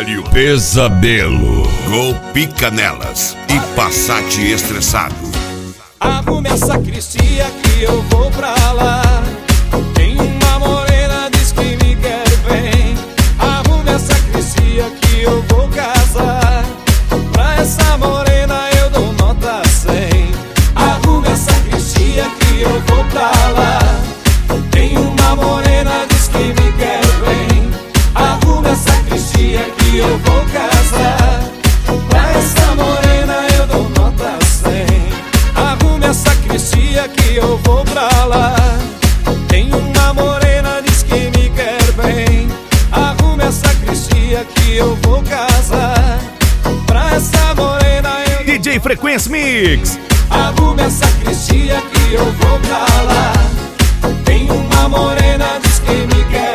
Trabalho Pesadelo, Gol Picanelas e Passat estressado. Arrume a sacristia que eu vou pra lá. Tem uma morena, diz que me quer bem. Arrume a sacristia que eu vou casar. Pra essa morena eu dou nota 100. Arrume a sacristia que eu vou pra lá. Tem uma morena, diz que me quer bem. Arrume a sacristia que eu vou casar. Pra essa morena eu dou nota 100. Arrume a sacristia que eu vou pra lá. Tem uma morena, diz que me quer bem. Arrume a sacristia que eu vou casar. Pra essa morena eu DJ Frequência Mix. Arrume a sacristia que eu vou pra lá. Tem uma morena, diz que me quer